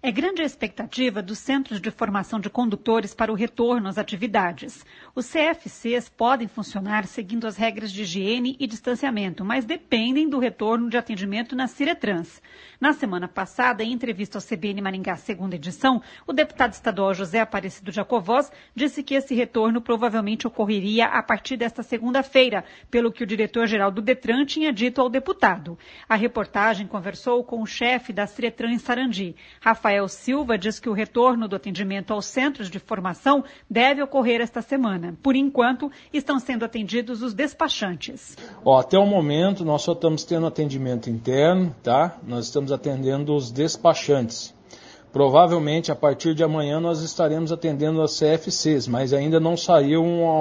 É grande a expectativa dos Centros de Formação de Condutores para o retorno às atividades. Os CFCs podem funcionar seguindo as regras de higiene e distanciamento, mas dependem do retorno de atendimento na Ciretrans. Na semana passada, em entrevista ao CBN Maringá, segunda edição, o deputado estadual José Aparecido Jacovós disse que esse retorno provavelmente ocorreria a partir desta segunda-feira, pelo que o diretor-geral do Detran tinha dito ao deputado. A reportagem conversou com o chefe da Ciretran em Sarandi. Rafael Silva diz que o retorno do atendimento aos centros de formação deve ocorrer esta semana. Por enquanto, estão sendo atendidos os despachantes. Até o momento, nós só estamos tendo atendimento interno, tá? Nós estamos atendendo os despachantes. Provavelmente, a partir de amanhã, nós estaremos atendendo as CFCs, mas ainda não saiu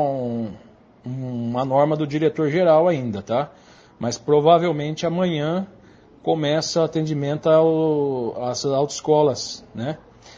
uma norma do diretor-geral ainda, tá? Mas provavelmente amanhã começa o atendimento às autoescolas, né?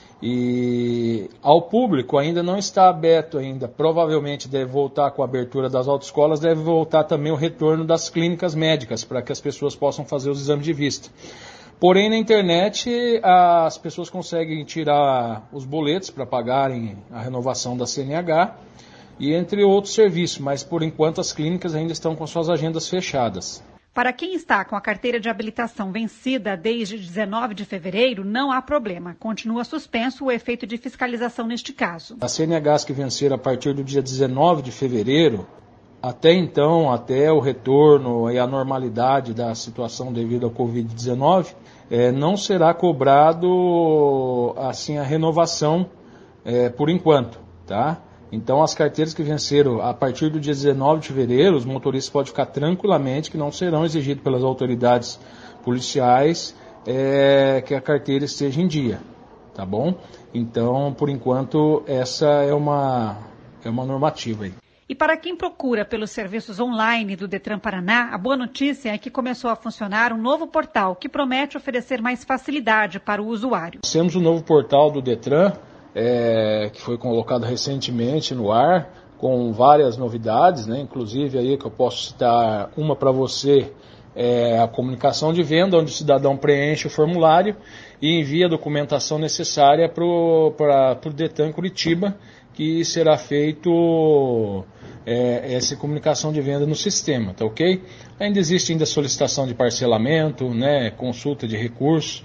E ao público ainda não está aberto ainda. Provavelmente deve voltar com a abertura das autoescolas, deve voltar também o retorno das clínicas médicas, para que as pessoas possam fazer os exames de vista. Porém, na internet, as pessoas conseguem tirar os boletos para pagarem a renovação da CNH e entre outros serviços, mas por enquanto as clínicas ainda estão com suas agendas fechadas. Para quem está com a carteira de habilitação vencida desde 19 de fevereiro, não há problema. Continua suspenso o efeito de fiscalização neste caso. As CNHs que venceram a partir do dia 19 de fevereiro, até então, até o retorno e a normalidade da situação devido ao Covid-19, não será cobrado assim a renovação por enquanto, tá? Então, as carteiras que venceram a partir do dia 19 de fevereiro, os motoristas podem ficar tranquilamente que não serão exigidos pelas autoridades policiais que a carteira esteja em dia, tá bom? Então, por enquanto, essa é uma normativa aí. E para quem procura pelos serviços online do Detran Paraná, a boa notícia é que começou a funcionar um novo portal que promete oferecer mais facilidade para o usuário. Nós temos um novo portal do Detran, que foi colocado recentemente no ar, com várias novidades, né? Inclusive aí que eu posso citar uma para você, a comunicação de venda, onde o cidadão preenche o formulário e envia a documentação necessária para o Detran Curitiba, que será feito essa comunicação de venda no sistema, tá ok? Ainda existe solicitação de parcelamento, né, consulta de recursos,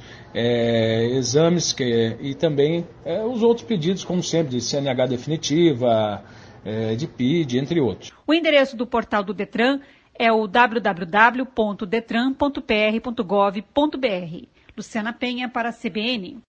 exames e também os outros pedidos, como sempre, de CNH definitiva, de PID, entre outros. O endereço do portal do Detran é o www.detran.pr.gov.br. Luciana Penha para a CBN.